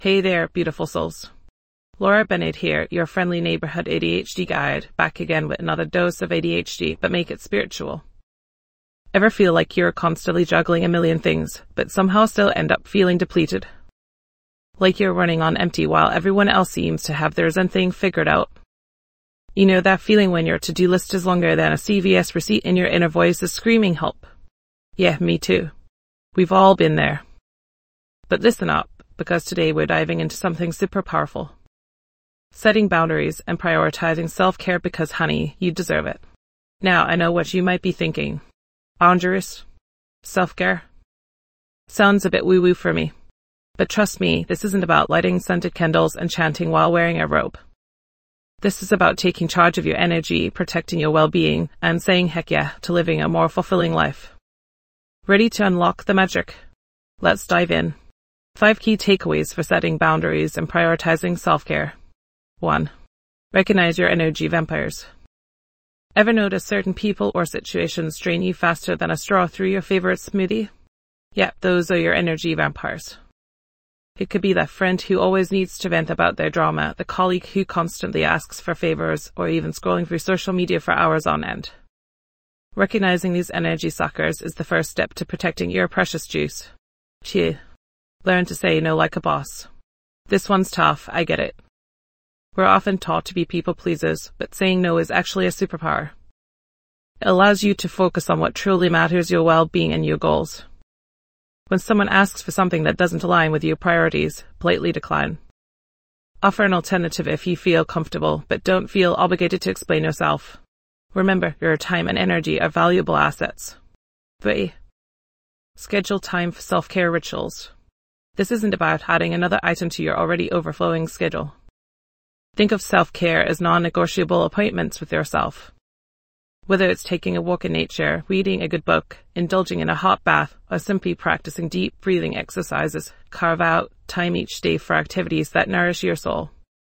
Hey there, beautiful souls. Laura Bennett here, your friendly neighborhood ADHD guide, back again with another dose of ADHD, but make it spiritual. Ever feel like you're constantly juggling a million things, but somehow still end up feeling depleted? Like you're running on empty while everyone else seems to have their Zen thing figured out? You know that feeling when your to-do list is longer than a CVS receipt and your inner voice is screaming help? Yeah, me too. We've all been there. But listen up, because today we're diving into something super powerful. Setting boundaries and prioritizing self-care because, honey, you deserve it. Now, I know what you might be thinking. Boundaries? Self-care? Sounds a bit woo-woo for me. But trust me, this isn't about lighting scented candles and chanting while wearing a robe. This is about taking charge of your energy, protecting your well-being, and saying heck yeah to living a more fulfilling life. Ready to unlock the magic? Let's dive in. 5 key takeaways for setting boundaries and prioritizing self-care. 1. Recognize your energy vampires. Ever notice certain people or situations drain you faster than a straw through your favorite smoothie? Yep, those are your energy vampires. It could be that friend who always needs to vent about their drama, the colleague who constantly asks for favors, or even scrolling through social media for hours on end. Recognizing these energy suckers is the first step to protecting your precious juice. 2. Learn to say no like a boss. This one's tough, I get it. We're often taught to be people pleasers, but saying no is actually a superpower. It allows you to focus on what truly matters, your well-being and your goals. When someone asks for something that doesn't align with your priorities, politely decline. Offer an alternative if you feel comfortable, but don't feel obligated to explain yourself. Remember, your time and energy are valuable assets. 3. Schedule time for self-care rituals. This isn't about adding another item to your already overflowing schedule. Think of self-care as non-negotiable appointments with yourself. Whether it's taking a walk in nature, reading a good book, indulging in a hot bath, or simply practicing deep breathing exercises, carve out time each day for activities that nourish your soul.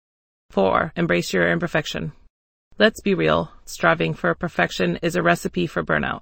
4. Embrace your imperfection. Let's be real, striving for perfection is a recipe for burnout.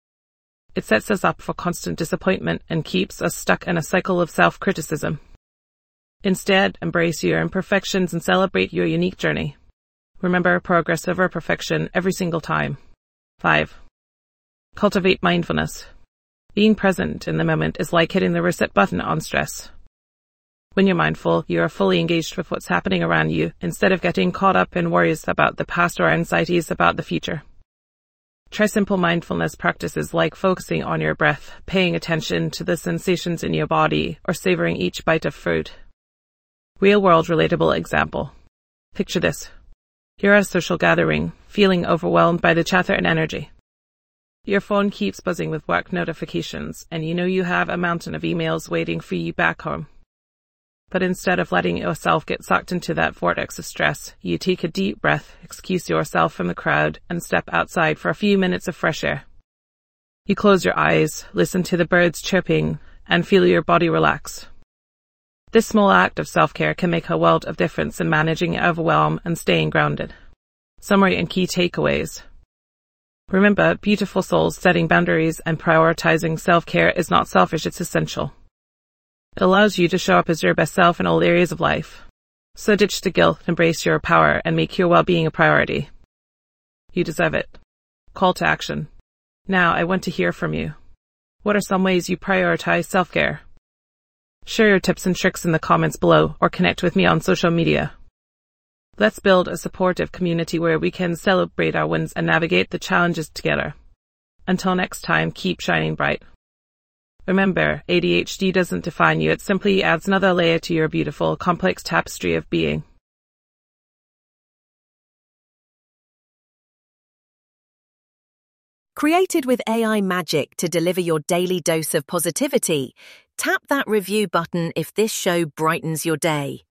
It sets us up for constant disappointment and keeps us stuck in a cycle of self-criticism. Instead, embrace your imperfections and celebrate your unique journey. Remember progress over perfection every single time. 5. Cultivate mindfulness. Being present in the moment is like hitting the reset button on stress. When you're mindful, you are fully engaged with what's happening around you instead of getting caught up in worries about the past or anxieties about the future. Try simple mindfulness practices like focusing on your breath, paying attention to the sensations in your body, or savoring each bite of food. Real-world relatable example. Picture this. You're at a social gathering, feeling overwhelmed by the chatter and energy. Your phone keeps buzzing with work notifications, and you know you have a mountain of emails waiting for you back home. But instead of letting yourself get sucked into that vortex of stress, you take a deep breath, excuse yourself from the crowd, and step outside for a few minutes of fresh air. You close your eyes, listen to the birds chirping, and feel your body relax. This small act of self-care can make a world of difference in managing overwhelm and staying grounded. Summary and key takeaways. Remember, beautiful souls, setting boundaries and prioritizing self-care is not selfish, it's essential. It allows you to show up as your best self in all areas of life. So ditch the guilt, embrace your power, and make your well-being a priority. You deserve it. Call to action. Now, I want to hear from you. What are some ways you prioritize self-care? Share your tips and tricks in the comments below, or connect with me on social media. Let's build a supportive community where we can celebrate our wins and navigate the challenges together. Until next time, keep shining bright. Remember, ADHD doesn't define you, it simply adds another layer to your beautiful, complex tapestry of being. Created with AI magic to deliver your daily dose of positivity, tap that review button if this show brightens your day.